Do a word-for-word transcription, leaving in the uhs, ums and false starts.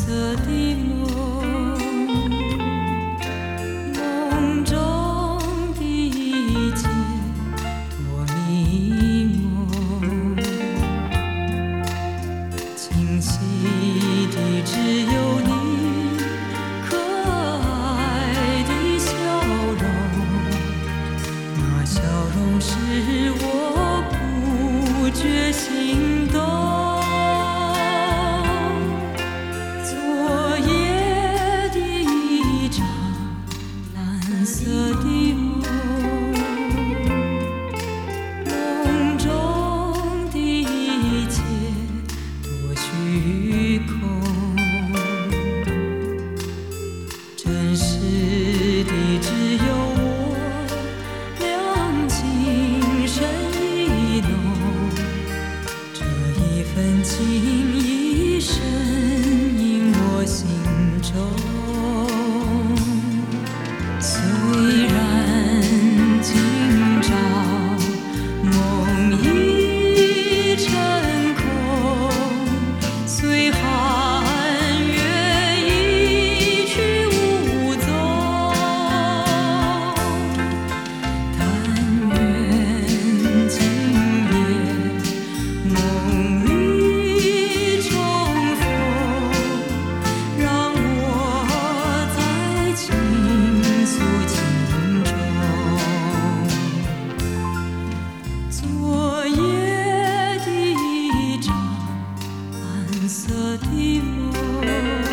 色的梦，梦中的一切多迷蒙，清晰的只有你可爱的笑容，那笑容使我不觉心动。昨夜的一场蓝色的梦，梦中的一切多虚空，真实的只有我，两情深意浓，这一份情意深印我心中。虽然今朝梦已成空，随寒月一去无踪，但愿今夜梦里重逢，让我再倾诉情衷。昨夜的一场蓝色的梦。